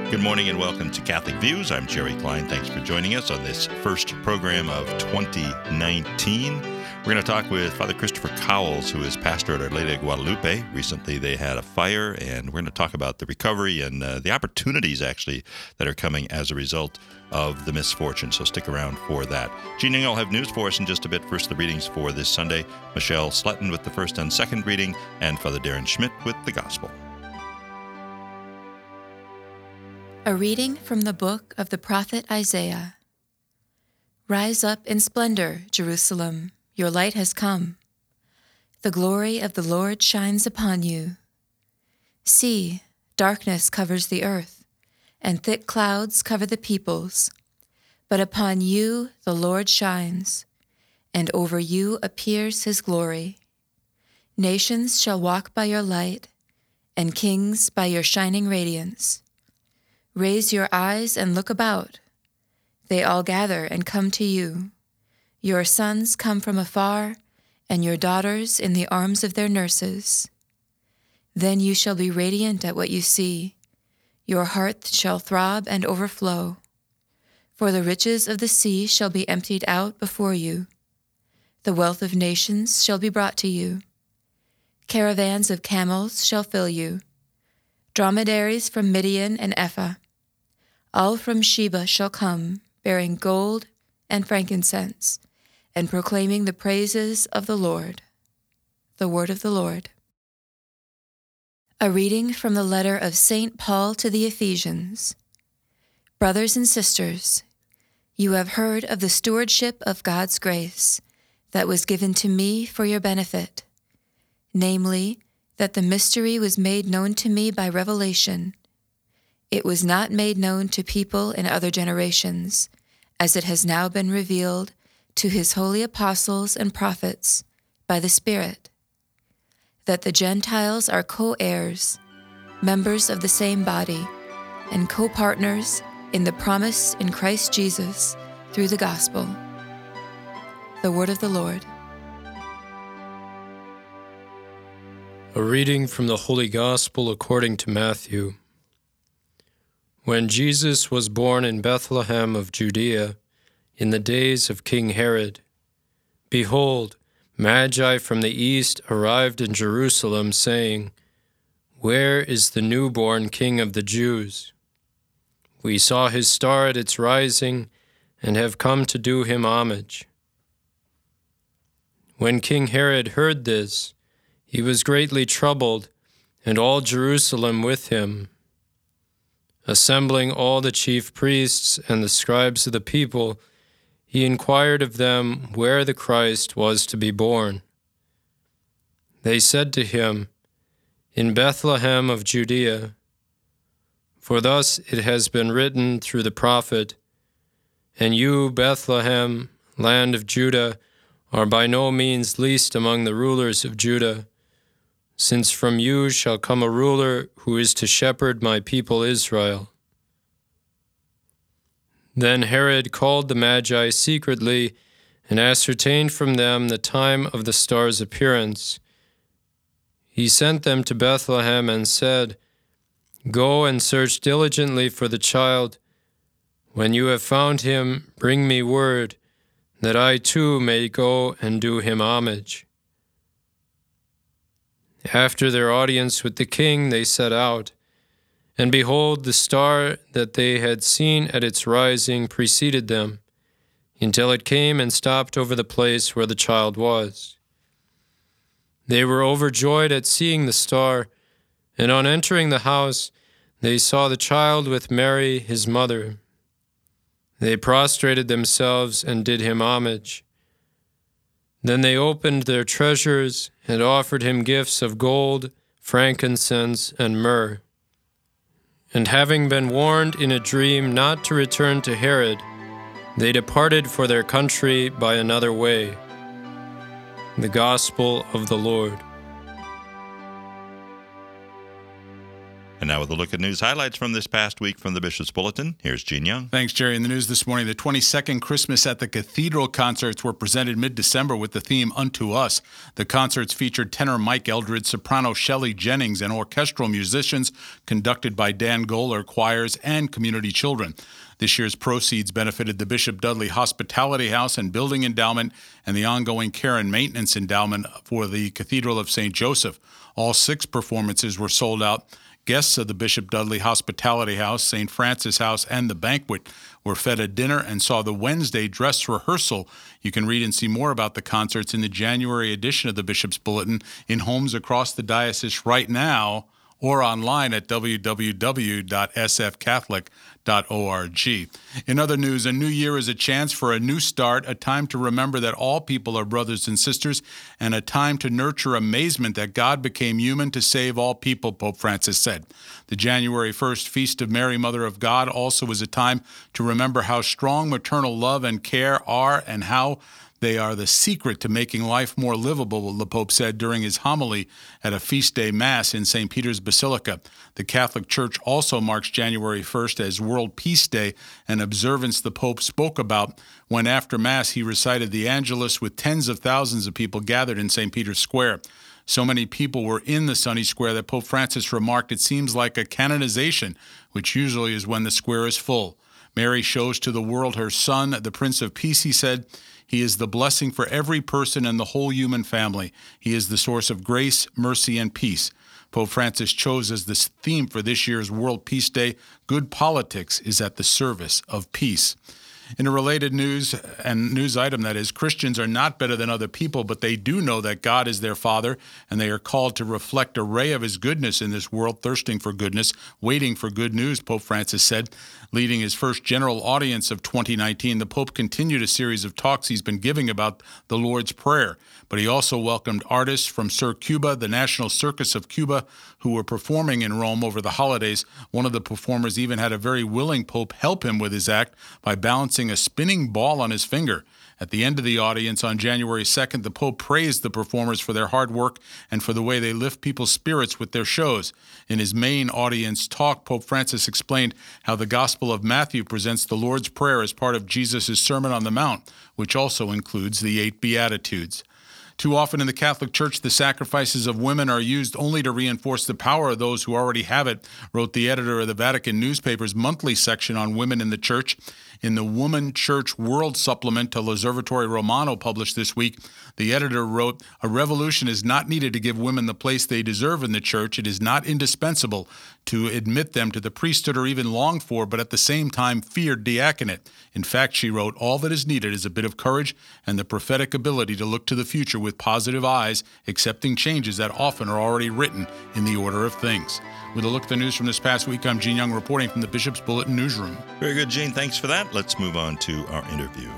Good morning and welcome to Catholic Views. I'm Jerry Klein. Thanks for joining us on this first program of 2019. We're going to talk with Father Christopher Cowles, who is pastor at Our Lady of Guadalupe. Recently they had a fire, and we're going to talk about the recovery and the opportunities, actually, that are coming as a result of the misfortune. So stick around for that. Jean Young will have news for us in just a bit. First, the readings for this Sunday. Michelle Sletton with the first and second reading, and Father Darren Schmidt with the Gospel. A reading from the book of the prophet Isaiah. Rise up in splendor, Jerusalem, your light has come. The glory of the Lord shines upon you. See, darkness covers the earth, and thick clouds cover the peoples. But upon you the Lord shines, and over you appears his glory. Nations shall walk by your light, and kings by your shining radiance. Raise your eyes and look about. They all gather and come to you. Your sons come from afar, and your daughters in the arms of their nurses. Then you shall be radiant at what you see. Your heart shall throb and overflow. For the riches of the sea shall be emptied out before you. The wealth of nations shall be brought to you. Caravans of camels shall fill you. Dromedaries from Midian and Ephah. All from Sheba shall come, bearing gold and frankincense, and proclaiming the praises of the Lord. The word of the Lord. A reading from the letter of St. Paul to the Ephesians. Brothers and sisters, you have heard of the stewardship of God's grace that was given to me for your benefit, namely, that the mystery was made known to me by revelation. It was not made known to people in other generations, as it has now been revealed to his holy apostles and prophets by the Spirit, that the Gentiles are co-heirs, members of the same body, and co-partners in the promise in Christ Jesus through the gospel. The word of the Lord. A reading from the Holy Gospel according to Matthew. When Jesus was born in Bethlehem of Judea, in the days of King Herod, behold, Magi from the east arrived in Jerusalem, saying, "Where is the newborn King of the Jews? We saw his star at its rising, and have come to do him homage." When King Herod heard this, he was greatly troubled, and all Jerusalem with him. Assembling all the chief priests and the scribes of the people, he inquired of them where the Christ was to be born. They said to him, "In Bethlehem of Judea, for thus it has been written through the prophet, and you, Bethlehem, land of Judah, are by no means least among the rulers of Judah, since from you shall come a ruler who is to shepherd my people Israel." Then Herod called the Magi secretly and ascertained from them the time of the star's appearance. He sent them to Bethlehem and said, "Go and search diligently for the child. When you have found him, bring me word, that I too may go and do him homage." After their audience with the king, they set out, and behold, the star that they had seen at its rising preceded them, until it came and stopped over the place where the child was. They were overjoyed at seeing the star, and on entering the house, they saw the child with Mary, his mother. They prostrated themselves and did him homage. Then they opened their treasures and offered him gifts of gold, frankincense, and myrrh. And having been warned in a dream not to return to Herod, they departed for their country by another way. The Gospel of the Lord. And now with a look at news highlights from this past week from the Bishop's Bulletin, here's Gene Young. Thanks, Jerry. In the news this morning, the 22nd Christmas at the Cathedral concerts were presented mid-December with the theme Unto Us. The concerts featured tenor Mike Eldred, soprano Shelley Jennings, and orchestral musicians conducted by Dan Goller, choirs, and community children. This year's proceeds benefited the Bishop Dudley Hospitality House and Building Endowment and the ongoing Care and Maintenance Endowment for the Cathedral of St. Joseph. All 6 performances were sold out. Guests of the Bishop Dudley Hospitality House, St. Francis House, and the banquet were fed a dinner and saw the Wednesday dress rehearsal. You can read and see more about the concerts in the January edition of the Bishop's Bulletin in homes across the diocese right now or online at www.sfcatholic.org. In other news, a new year is a chance for a new start, a time to remember that all people are brothers and sisters, and a time to nurture amazement that God became human to save all people, Pope Francis said. The January 1st Feast of Mary, Mother of God, also is a time to remember how strong maternal love and care are and how they are the secret to making life more livable, the Pope said during his homily at a feast day Mass in St. Peter's Basilica. The Catholic Church also marks January 1st as World Peace Day, an observance the Pope spoke about when after Mass he recited the Angelus with tens of thousands of people gathered in St. Peter's Square. So many people were in the sunny square that Pope Francis remarked it seems like a canonization, which usually is when the square is full. Mary shows to the world her Son, the Prince of Peace, he said. He is the blessing for every person and the whole human family. He is the source of grace, mercy, and peace. Pope Francis chose as the theme for this year's World Peace Day, good politics is at the service of peace. In a related news item, that is, Christians are not better than other people, but they do know that God is their Father, and they are called to reflect a ray of His goodness in this world, thirsting for goodness, waiting for good news, Pope Francis said. Leading his first general audience of 2019, the Pope continued a series of talks he's been giving about the Lord's Prayer, but he also welcomed artists from Sir Cuba, the National Circus of Cuba, who were performing in Rome over the holidays. One of the performers even had a very willing Pope help him with his act by balancing a spinning ball on his finger. At the end of the audience on January 2nd, the Pope praised the performers for their hard work and for the way they lift people's spirits with their shows. In his main audience talk, Pope Francis explained how the Gospel of Matthew presents the Lord's Prayer as part of Jesus' Sermon on the Mount, which also includes the 8 Beatitudes. Too often in the Catholic Church, the sacrifices of women are used only to reinforce the power of those who already have it, wrote the editor of the Vatican newspaper's monthly section on women in the Church. In the Woman Church World Supplement to L'Osservatore Romano published this week, the editor wrote, "A revolution is not needed to give women the place they deserve in the Church. It is not indispensable to admit them to the priesthood or even long for, but at the same time feared diaconate. In fact," she wrote, "all that is needed is a bit of courage and the prophetic ability to look to the future with positive eyes, accepting changes that often are already written in the order of things." With a look at the news from this past week, I'm Gene Young reporting from the Bishop's Bulletin newsroom. Very good, Gene. Thanks for that. Let's move on to our interview.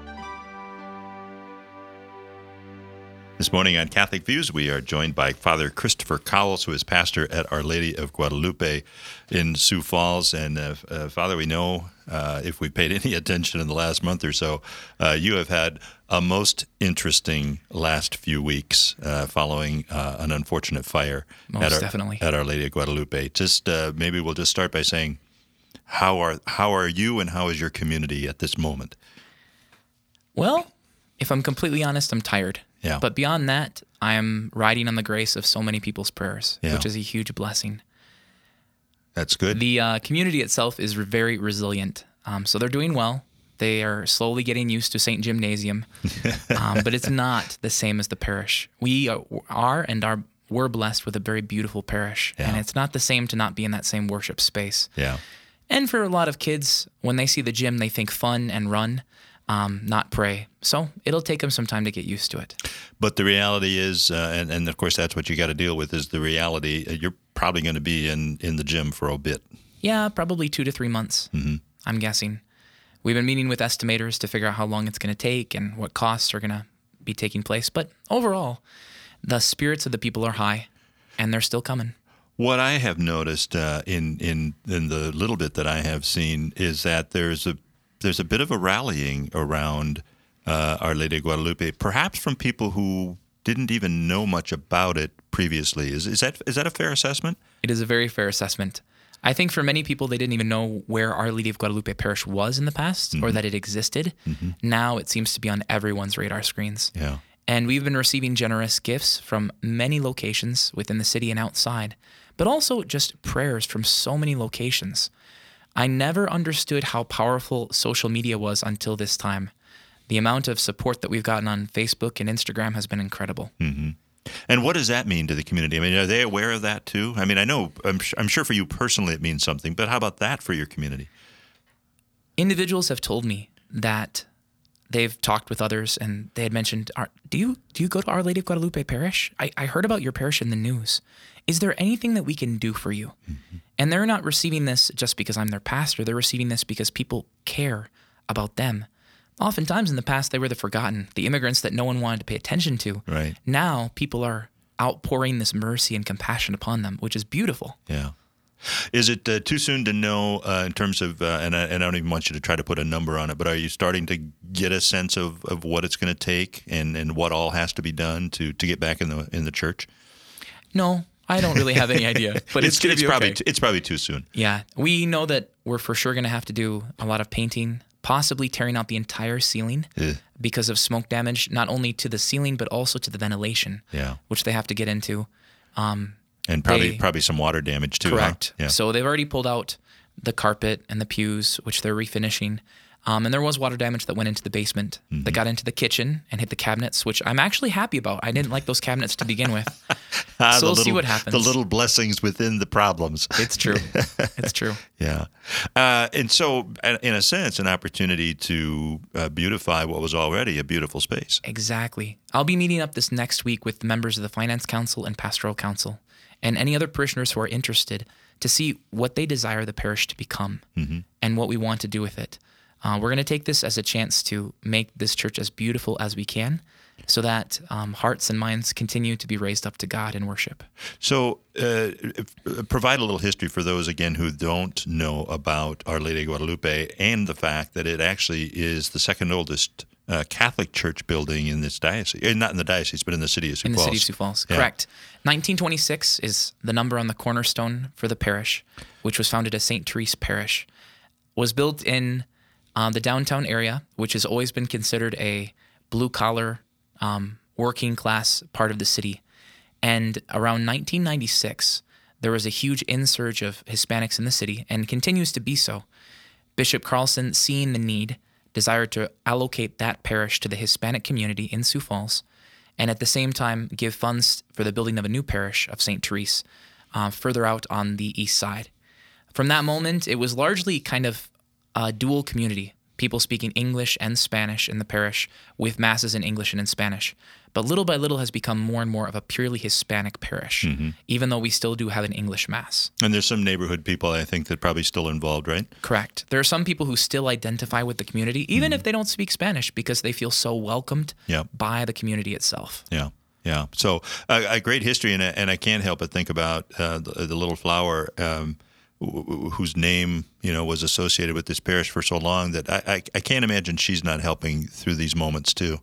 This morning on Catholic Views, we are joined by Father Christopher Cowles, who is pastor at Our Lady of Guadalupe in Sioux Falls. And Father, we know, if we paid any attention in the last month or so, you have had a most interesting last few weeks following an unfortunate fire definitely at Our Lady of Guadalupe. Just maybe we'll just start by saying, how are you and how is your community at this moment? Well, if I'm completely honest, I'm tired. Yeah. But beyond that, I'm riding on the grace of so many people's prayers, which is a huge blessing. That's good. The community itself is very resilient. So they're doing well. They are slowly getting used to St. Gymnasium, but it's not the same as the parish. We we're blessed with a very beautiful parish, and it's not the same to not be in that same worship space. Yeah. And for a lot of kids, when they see the gym, they think fun and run, not pray. So it'll take them some time to get used to it. But the reality is, and of course that's what you got to deal with, is the reality. You're probably going to be in the gym for a bit. Yeah, probably 2 to 3 months, I'm guessing. We've been meeting with estimators to figure out how long it's going to take and what costs are going to be taking place. But overall, the spirits of the people are high, and they're still coming. What I have noticed in the little bit that I have seen is that there's a bit of a rallying around Our Lady of Guadalupe, perhaps from people who didn't even know much about it previously. Is that a fair assessment? It is a very fair assessment. I think for many people, they didn't even know where Our Lady of Guadalupe Parish was in the past or that it existed. Now it seems to be on everyone's radar screens. Yeah. And we've been receiving generous gifts from many locations within the city and outside, but also just prayers from so many locations. I never understood how powerful social media was until this time. The amount of support that we've gotten on Facebook and Instagram has been incredible. And what does that mean to the community? I mean, are they aware of that too? I mean, I'm sure for you personally it means something, but how about that for your community? Individuals have told me that they've talked with others and they had mentioned, do you go to Our Lady of Guadalupe Parish? I heard about your parish in the news. Is there anything that we can do for you? And they're not receiving this just because I'm their pastor. They're receiving this because people care about them. Oftentimes in the past, they were the forgotten, the immigrants that no one wanted to pay attention to. Right. Now people are outpouring this mercy and compassion upon them, which is beautiful. Yeah. Is it too soon to know in terms of, and I don't even want you to try to put a number on it, but are you starting to get a sense of what it's going to take and what all has to be done to get back in the church? No, I don't really have any idea, but it's going to be probably okay. It's probably too soon. Yeah, we know that we're for sure going to have to do a lot of painting, possibly tearing out the entire ceiling because of smoke damage, not only to the ceiling, but also to the ventilation, which they have to get into. And probably some water damage too. Correct. Huh? Yeah. So they've already pulled out the carpet and the pews, which they're refinishing. And there was water damage that went into the basement, that got into the kitchen and hit the cabinets, which I'm actually happy about. I didn't like those cabinets to begin with. So we'll see what happens. The little blessings within the problems. It's true. It's true. Yeah. And so, in a sense, an opportunity to beautify what was already a beautiful space. Exactly. I'll be meeting up this next week with members of the Finance Council and Pastoral Council and any other parishioners who are interested to see what they desire the parish to become and what we want to do with it. We're going to take this as a chance to make this church as beautiful as we can so that hearts and minds continue to be raised up to God in worship. So provide a little history for those, again, who don't know about Our Lady of Guadalupe and the fact that it actually is the second oldest Catholic church building in this diocese. Not in the diocese, but in the city of Sioux Falls. In the city of Sioux Falls, correct. 1926 is the number on the cornerstone for the parish, which was founded as St. Therese Parish. Was built in the downtown area, which has always been considered a blue-collar, working-class part of the city. And around 1996, there was a huge insurge of Hispanics in the city, and continues to be so. Bishop Carlson, seeing the need, desired to allocate that parish to the Hispanic community in Sioux Falls, and at the same time give funds for the building of a new parish of St. Therese further out on the east side. From that moment, it was largely kind of a dual community, people speaking English and Spanish in the parish with masses in English and in Spanish. But little by little has become more and more of a purely Hispanic parish, even though we still do have an English mass. And there's some neighborhood people, I think, that probably still involved, right? Correct. There are some people who still identify with the community, even if they don't speak Spanish, because they feel so welcomed by the community itself. Yeah. Yeah. So a great history, and I can't help but think about the little flower whose name, was associated with this parish for so long that I can't imagine she's not helping through these moments too.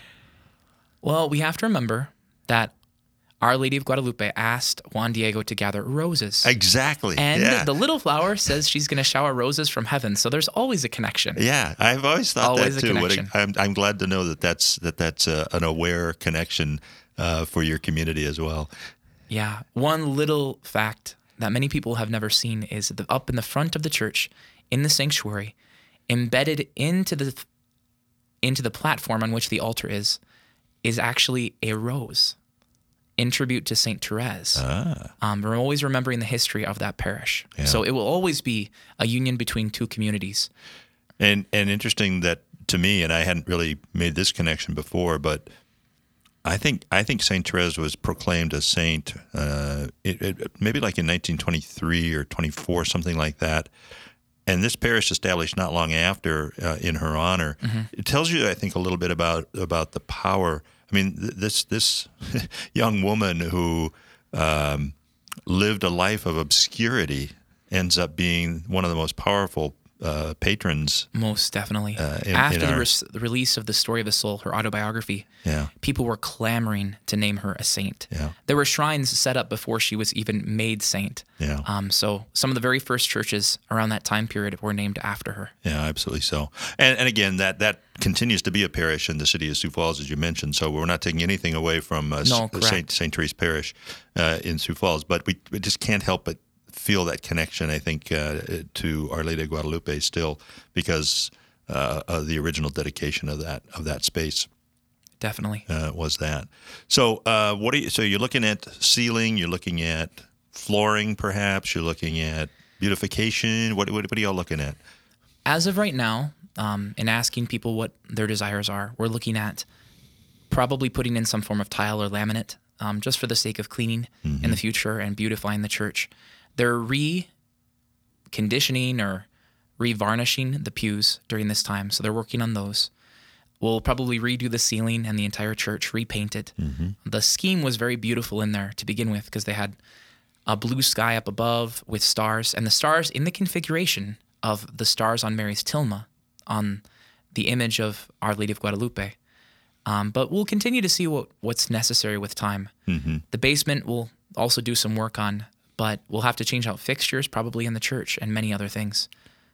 Well, we have to remember that Our Lady of Guadalupe asked Juan Diego to gather roses. Exactly. And the little flower says she's going to shower roses from heaven. So there's always a connection. Yeah, I've always thought always that too. A connection. I'm glad to know that that's an aware connection for your community as well. Yeah. One little fact that many people have never seen is up in the front of the church, in the sanctuary, embedded into the platform on which the altar is actually a rose in tribute to St. Therese. We're always remembering the history of that parish. Yeah. So it will always be a union between two communities. And interesting that to me, and I hadn't really made this connection before, but I think St. Therese was proclaimed a saint maybe like in 1923 or 24, something like that. And this parish established not long after in her honor. It tells you, I think, a little bit about the power. I mean, this young woman who lived a life of obscurity ends up being one of the most powerful patrons. Most definitely. in The release of The Story of the Soul, her autobiography, Yeah. people were clamoring to name her a saint. Yeah. There were shrines set up before she was even made saint. Yeah. So some of the very first churches around that time period were named after her. Yeah, absolutely so. And again, that continues to be a parish in the city of Sioux Falls, as you mentioned. So we're not taking anything away from correct. St. Therese Parish in Sioux Falls, but we just can't help but feel that connection, I think, to Our Lady of Guadalupe still, because of the original dedication of that space. Definitely. Was that. So so you're looking at ceiling, you're looking at flooring perhaps, you're looking at beautification. What are y'all looking at? As of right now, in asking people what their desires are, we're looking at probably putting in some form of tile or laminate, just for the sake of cleaning in the future and beautifying the church. They're reconditioning or revarnishing the pews during this time, so they're working on those. We'll probably redo the ceiling and the entire church, repaint it. The scheme was very beautiful in there to begin with, because they had a blue sky up above with stars, and the stars in the configuration of the stars on Mary's tilma, on the image of Our Lady of Guadalupe. But we'll continue to see what's necessary with time. The basement we'll also do some work on, but we'll have to change out fixtures probably in the church and many other things.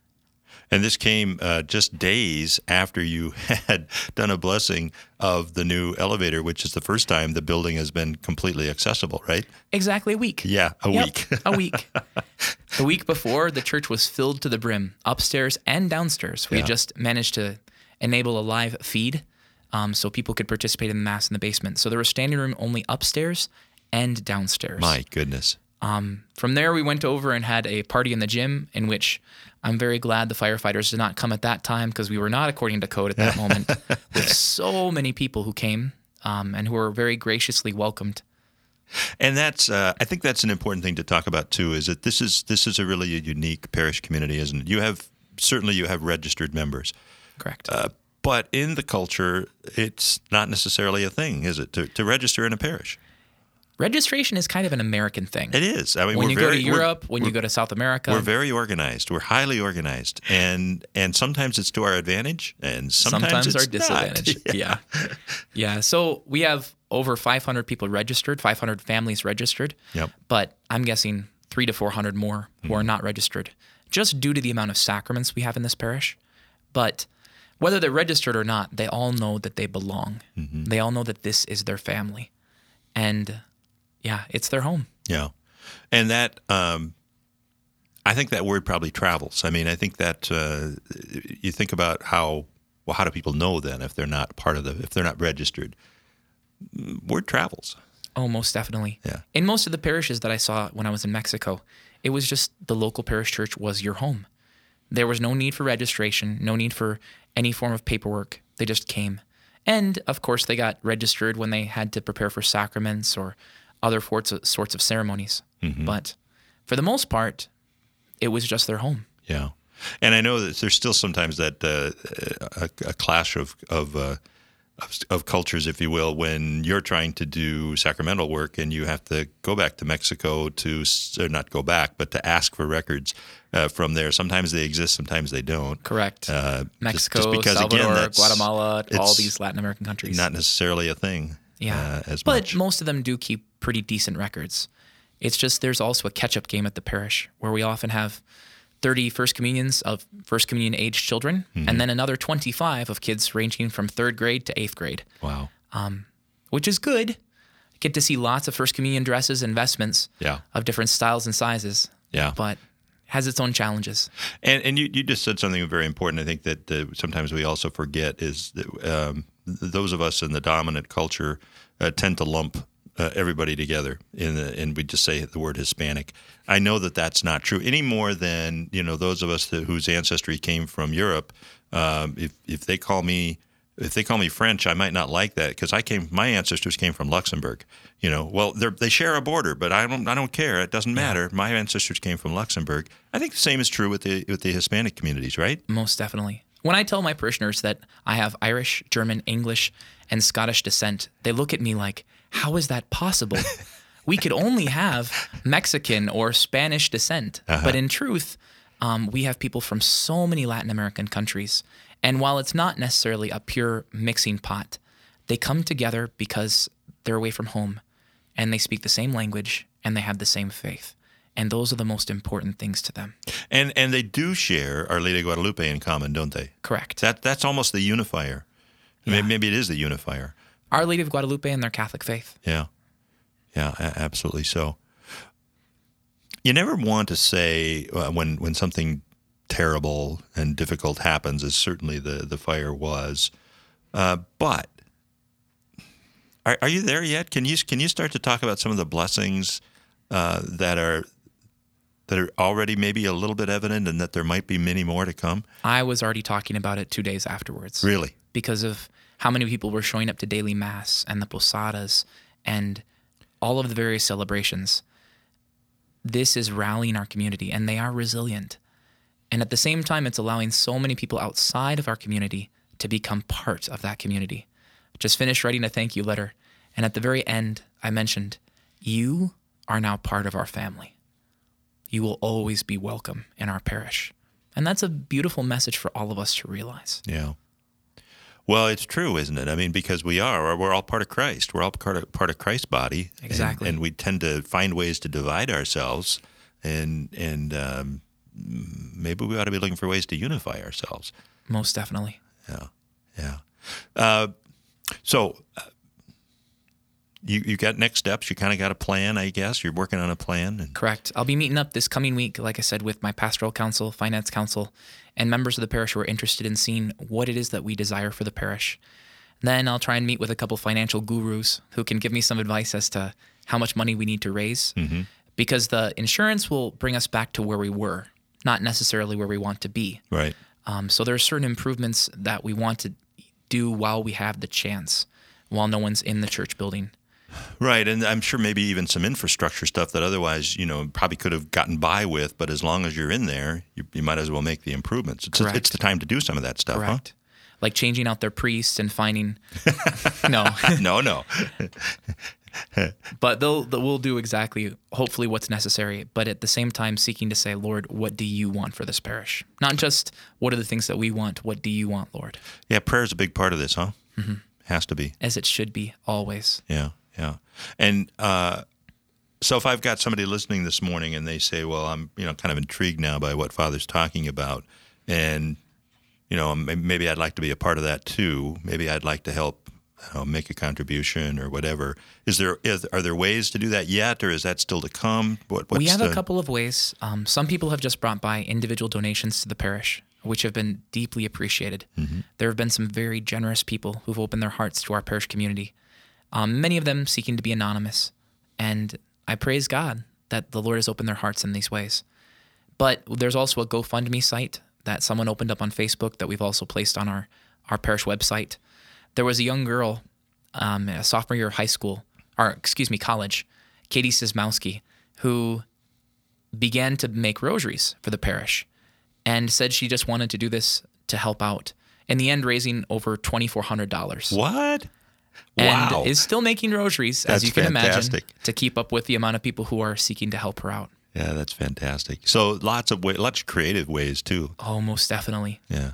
And this came just days after you had done a blessing of the new elevator, which is the first time the building has been completely accessible, right? Exactly a week. Yeah, week. A week. The week before, the church was filled to the brim, upstairs and downstairs. We just managed to enable a live feed so people could participate in the Mass in the basement. So there was standing room only upstairs and downstairs. My goodness. From there, we went over and had a party in the gym, in which I'm very glad the firefighters did not come at that time, because we were not according to code at that moment, with so many people who came and who were very graciously welcomed. And that's, I think that's an important thing to talk about too, is that this is a really unique parish community, isn't it? You have registered members. Correct. But in the culture, it's not necessarily a thing, is it, to register in a parish? Registration is kind of an American thing. It is. I mean, when you go to Europe, when you go to South America, we're very organized. We're highly organized, and sometimes it's to our advantage, and sometimes it's our disadvantage. Yeah. So we have over 500 people registered, 500 families registered. Yep. But I'm guessing 300 to 400 more who are not registered, just due to the amount of sacraments we have in this parish. But whether they're registered or not, they all know that they belong. They all know that this is their family, and yeah, it's their home. Yeah. And that, I think that word probably travels. I mean, I think that you think about how do people know then if they're not if they're not registered? Word travels. Oh, most definitely. Yeah. In most of the parishes that I saw when I was in Mexico, it was just the local parish church was your home. There was no need for registration, no need for any form of paperwork. They just came. And, of course, they got registered when they had to prepare for sacraments or other sorts of ceremonies. But for the most part, it was just their home. Yeah. And I know that there's still sometimes that a clash of cultures, if you will, when you're trying to do sacramental work and you have to go back to Mexico not go back, but to ask for records from there. Sometimes they exist, sometimes they don't. Correct. Mexico, just because, Salvador, again, Guatemala, all these Latin American countries. Not necessarily a thing. Yeah. As but much. Most of them do keep pretty decent records. It's just there's also a catch-up game at the parish where we often have 30 First Communions of First Communion age children, and then another 25 of kids ranging from 3rd grade to 8th grade. Wow. Which is good. Get to see lots of First Communion dresses and vestments of different styles and sizes. Yeah. But has its own challenges. And you just said something very important. I think that sometimes we also forget is that those of us in the dominant culture tend to lump everybody together and we just say the word Hispanic. I know that that's not true any more than those of us whose ancestry came from Europe. If they call me French, I might not like that because my ancestors came from Luxembourg. Well, they share a border, but I don't care. It doesn't matter. My ancestors came from Luxembourg. I think the same is true with the Hispanic communities, right? Most definitely. When I tell my parishioners that I have Irish, German, English, and Scottish descent, they look at me like, how is that possible? We could only have Mexican or Spanish descent. But in truth, We have people from so many Latin American countries. And while it's not necessarily a pure mixing pot, they come together because they're away from home and they speak the same language and they have the same faith. And those are the most important things to them. And they do share Our Lady of Guadalupe in common, don't they? Correct. That's almost the unifier. Yeah. Maybe it is the unifier. Our Lady of Guadalupe and their Catholic faith. Yeah. Yeah, absolutely so. You never want to say when something terrible and difficult happens, as certainly the fire was, but are you there yet? Can you start to talk about some of the blessings that are already maybe a little bit evident, and that there might be many more to come? I was already talking about it 2 days afterwards. Really? Because of how many people were showing up to daily mass and the posadas and all of the various celebrations. This is rallying our community, and they are resilient. And at the same time, it's allowing so many people outside of our community to become part of that community. Just finished writing a thank you letter, and at the very end, I mentioned, you are now part of our family. You will always be welcome in our parish. And that's a beautiful message for all of us to realize. Yeah. Well, it's true, isn't it? I mean, because we're all part of Christ. We're all part of Christ's body. Exactly. And we tend to find ways to divide ourselves, and maybe we ought to be looking for ways to unify ourselves. Most definitely. Yeah. So you got next steps. You kind of got a plan, I guess. You're working on a plan. Correct. I'll be meeting up this coming week, like I said, with my pastoral council, finance council, and members of the parish who are interested in seeing what it is that we desire for the parish. Then I'll try and meet with a couple financial gurus who can give me some advice as to how much money we need to raise, because the insurance will bring us back to where we were, not necessarily where we want to be. Right. So there are certain improvements that we want to do while we have the chance, while no one's in the church building. Right, and I'm sure maybe even some infrastructure stuff that otherwise, probably could have gotten by with, but as long as you're in there, you might as well make the improvements. It's the time to do some of that stuff, Correct. Huh? Like changing out their priests and finding... No. No. But we'll do exactly, hopefully, what's necessary, but at the same time seeking to say, Lord, what do you want for this parish? Not just what are the things that we want, what do you want, Lord? Yeah, prayer is a big part of this, huh? Mm-hmm. Has to be. As it should be, always. Yeah. And so if I've got somebody listening this morning and they say, well, I'm kind of intrigued now by what Father's talking about, and maybe I'd like to be a part of that too. Maybe I'd like to help make a contribution or whatever. Are there ways to do that yet, or is that still to come? We have a couple of ways. Some people have just brought by individual donations to the parish, which have been deeply appreciated. Mm-hmm. There have been some very generous people who've opened their hearts to our parish community. Many of them seeking to be anonymous, and I praise God that the Lord has opened their hearts in these ways. But there's also a GoFundMe site that someone opened up on Facebook that we've also placed on our parish website. There was a young girl, a sophomore year of college, Katie Sismowski, who began to make rosaries for the parish and said she just wanted to do this to help out. In the end, raising over $2,400. What? And wow. is still making rosaries, That's as you can fantastic. imagine, to keep up with the amount of people who are seeking to help her out. Yeah, that's fantastic. So lots of creative ways too. Oh, most definitely. Yeah,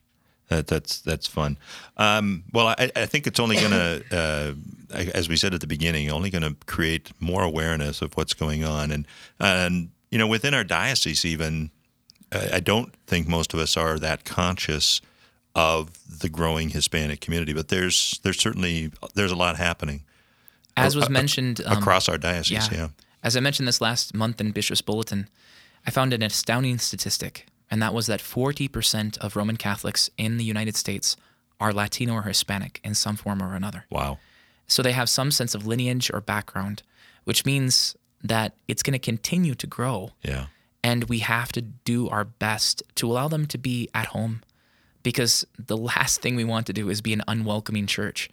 that's fun. Well, I think it's only going to, as we said at the beginning, only going to create more awareness of what's going on, and within our diocese even, I don't think most of us are that conscious of the growing Hispanic community, but there's a lot happening. As was mentioned across our diocese, yeah. As I mentioned this last month in Bishop's Bulletin, I found an astounding statistic, and that was that 40% of Roman Catholics in the United States are Latino or Hispanic in some form or another. Wow. So they have some sense of lineage or background, which means that it's going to continue to grow. Yeah. And we have to do our best to allow them to be at home, because the last thing we want to do is be an unwelcoming church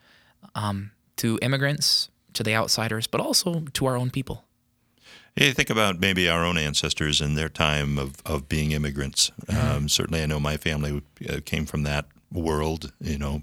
to immigrants, to the outsiders, but also to our own people. Yeah, you think about maybe our own ancestors and their time of being immigrants. Certainly I know my family came from that world,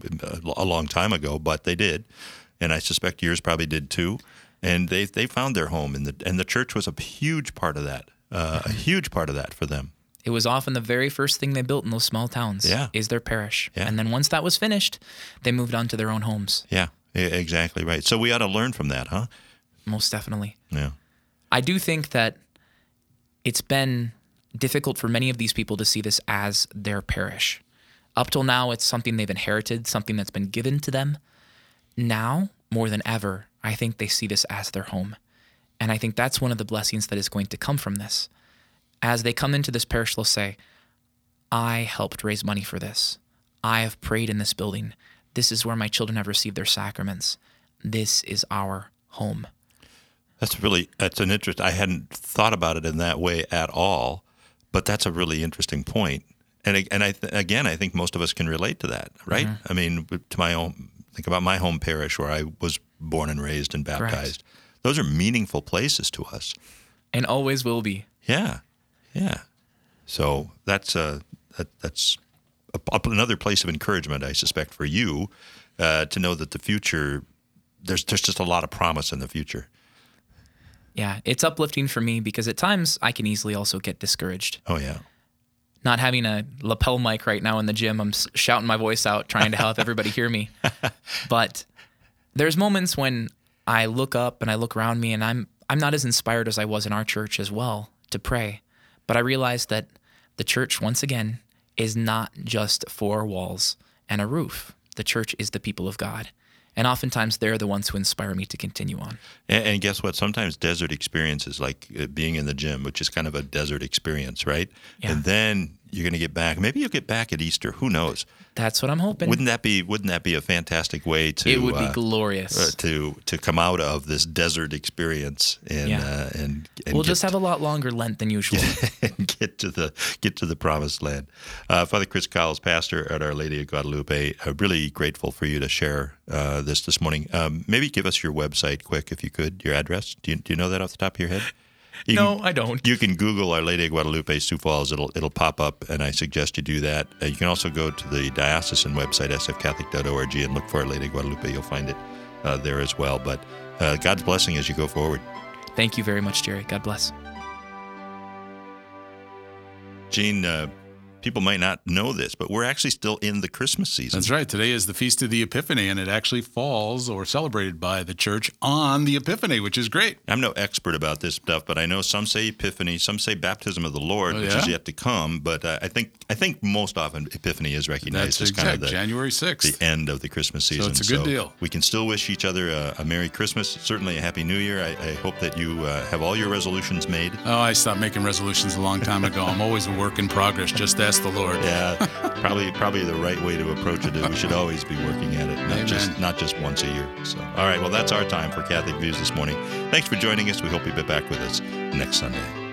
a long time ago, but they did. And I suspect yours probably did too. And they found their home, and the church was a huge part of that, a huge part of that for them. It was often the very first thing they built in those small towns is their parish. Yeah. And then once that was finished, they moved on to their own homes. Yeah, exactly right. So we ought to learn from that, huh? Most definitely. Yeah. I do think that it's been difficult for many of these people to see this as their parish. Up till now, it's something they've inherited, something that's been given to them. Now, more than ever, I think they see this as their home. And I think that's one of the blessings that is going to come from this. As they come into this parish, they'll say, I helped raise money for this. I have prayed in this building. This is where my children have received their sacraments. This is our home. That's an interest. I hadn't thought about it in that way at all, but that's a really interesting point. And I think most of us can relate to that, right? Mm-hmm. I mean, think about my home parish where I was born and raised and baptized. Correct. Those are meaningful places to us. And always will be. Yeah. So that's another place of encouragement, I suspect, for you to know that the future, there's just a lot of promise in the future. Yeah, it's uplifting for me because at times I can easily also get discouraged. Oh, yeah. Not having a lapel mic right now in the gym, I'm shouting my voice out, trying to help everybody hear me. But there's moments when I look up and I look around me and I'm not as inspired as I was in our church as well to pray. But I realize that the church, once again, is not just four walls and a roof. The church is the people of God. And oftentimes they're the ones who inspire me to continue on. And guess what? Sometimes desert experiences, like being in the gym, which is kind of a desert experience, right? Yeah. And then you're going to get back. Maybe you'll get back at Easter. Who knows? That's what I'm hoping. Wouldn't that be a fantastic way to? It would be glorious to come out of this desert experience and we'll just have a lot longer Lent than usual and get to the promised land. Father Chris Cowles, pastor at Our Lady of Guadalupe, really grateful for you to share this morning. Maybe give us your website quick, if you could, your address. Do you know that off the top of your head? No, I don't. You can Google Our Lady of Guadalupe, Sioux Falls. It'll pop up, and I suggest you do that. You can also go to the diocesan website, sfcatholic.org, and look for Our Lady of Guadalupe. You'll find it there as well. But God's blessing as you go forward. Thank you very much, Jerry. God bless. Gene, people might not know this, but we're actually still in the Christmas season. That's right. Today is the Feast of the Epiphany, and it actually falls or celebrated by the church on the Epiphany, which is great. I'm no expert about this stuff, but I know some say Epiphany, some say Baptism of the Lord, which is yet to come. But I think most often Epiphany is recognized as kind of the January 6th, the end of the Christmas season. So it's a good deal. We can still wish each other a Merry Christmas, certainly a Happy New Year. I hope that you have all your resolutions made. Oh, I stopped making resolutions a long time ago. I'm always a work in progress. Just ask the Lord. Yeah, probably the right way to approach it is we should always be working at it, not just once a year. So, all right, well, that's our time for Catholic Views this morning. Thanks for joining us. We hope you'll be back with us next Sunday.